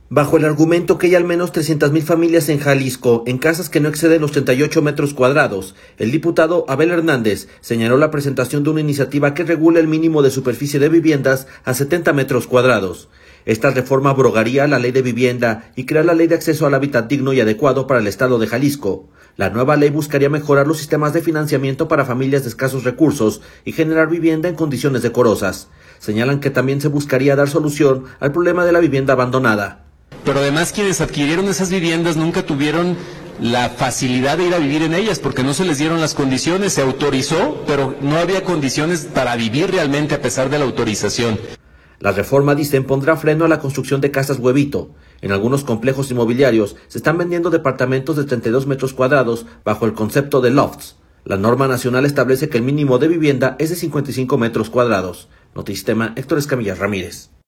Bajo el argumento que hay al menos 300,000 familias en Jalisco en casas que no exceden los 38 metros cuadrados, el diputado Abel Hernández señaló la presentación de una iniciativa que regula el mínimo de superficie de viviendas a 70 metros cuadrados. Esta reforma abrogaría la ley de vivienda y crear la ley de acceso al hábitat digno y adecuado para el estado de Jalisco. La nueva ley buscaría mejorar los sistemas de financiamiento para familias de escasos recursos y generar vivienda en condiciones decorosas. Señalan que también se buscaría dar solución al problema de la vivienda abandonada. Pero además quienes adquirieron esas viviendas nunca tuvieron la facilidad de ir a vivir en ellas porque no se les dieron las condiciones, se autorizó, pero no había condiciones para vivir realmente a pesar de la autorización. La reforma, dicen, pondrá freno a la construcción de casas huevito. En algunos complejos inmobiliarios se están vendiendo departamentos de 32 metros cuadrados bajo el concepto de lofts. La norma nacional establece que el mínimo de vivienda es de 55 metros cuadrados. Notisistema, Héctor Escamilla Ramírez.